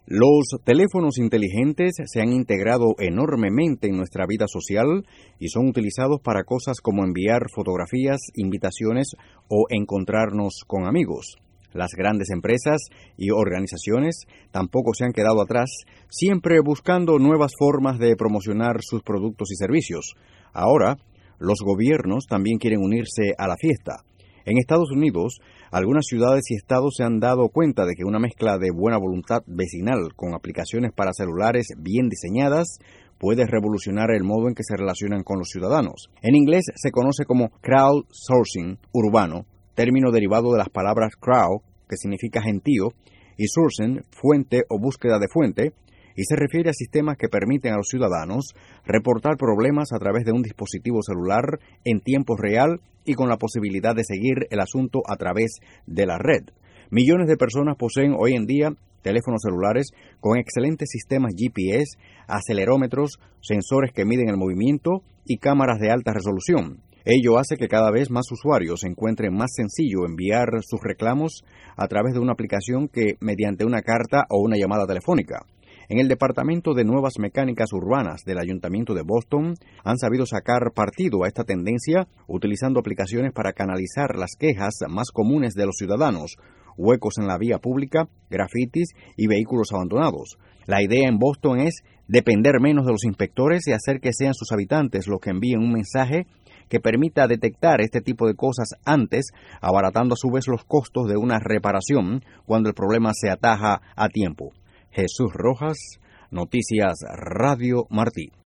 Los teléfonos inteligentes se han integrado enormemente en nuestra vida social y son utilizados para cosas como enviar fotografías, invitaciones o encontrarnos con amigos. Las grandes empresas y organizaciones tampoco se han quedado atrás, siempre buscando nuevas formas de promocionar sus productos y servicios. Ahora, los gobiernos también quieren unirse a la fiesta. En Estados Unidos, algunas ciudades y estados se han dado cuenta de que una mezcla de buena voluntad vecinal con aplicaciones para celulares bien diseñadas puede revolucionar el modo en que se relacionan con los ciudadanos. En inglés se conoce como crowdsourcing urbano, término derivado de las palabras crowd, que significa gentío, y sourcing, fuente o búsqueda de fuente, y se refiere a sistemas que permiten a los ciudadanos reportar problemas a través de un dispositivo celular en tiempo real y con la posibilidad de seguir el asunto a través de la red. Millones de personas poseen hoy en día teléfonos celulares con excelentes sistemas GPS, acelerómetros, sensores que miden el movimiento y cámaras de alta resolución. Ello hace que cada vez más usuarios encuentren más sencillo enviar sus reclamos a través de una aplicación que mediante una carta o una llamada telefónica. En el Departamento de Nuevas Mecánicas Urbanas del Ayuntamiento de Boston han sabido sacar partido a esta tendencia utilizando aplicaciones para canalizar las quejas más comunes de los ciudadanos, huecos en la vía pública, grafitis y vehículos abandonados. La idea en Boston es depender menos de los inspectores y hacer que sean sus habitantes los que envíen un mensaje que permita detectar este tipo de cosas antes, abaratando a su vez los costos de una reparación cuando el problema se ataja a tiempo. Jesús Rojas, Noticias Radio Martí.